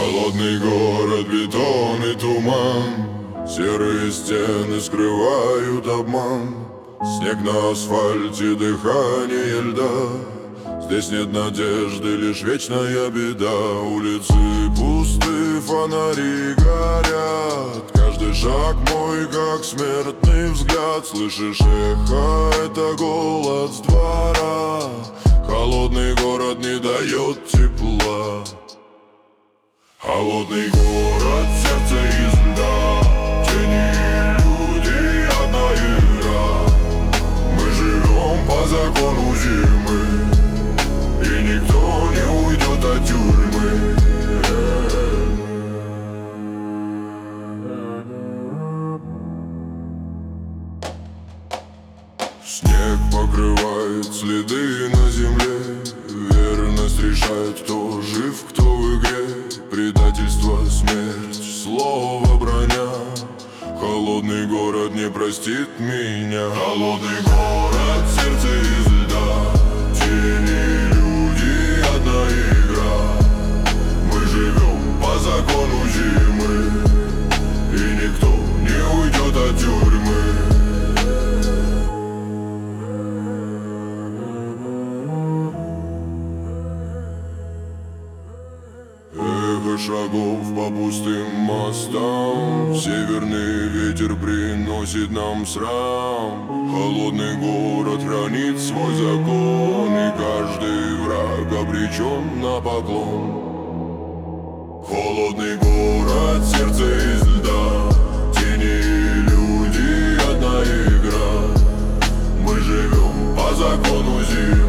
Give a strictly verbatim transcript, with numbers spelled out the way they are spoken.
Холодный город, бетон и туман, серые стены скрывают обман. Снег на асфальте, дыхание льда. Здесь нет надежды, лишь вечная беда. Улицы пусты, фонари горят. Каждый шаг мой, как смертный взгляд. Слышишь эхо, это голос двора. Холодный город не дает тепла. Холодный город, сердце из льда. Тени и люди, одна игра. Мы живем по закону зимы, и никто не уйдет от тюрьмы. Снег покрывает следы на земле. Верность решает, кто жив, кто в игре. Предательство, смерть, слово, броня. Холодный город не простит меня. Холодный город, сердце из льда. Тени, люди, одна игра. Мы живем по закону зимы, и никто не уйдет от тюрьмы. Эхо шагов по пустым мостам. Северный ветер приносит нам срам. Холодный город хранит свой закон, и каждый враг обречен на поклон. Холодный город, сердце из льда. Тени и люди, одна игра. Мы живем по закону зимы.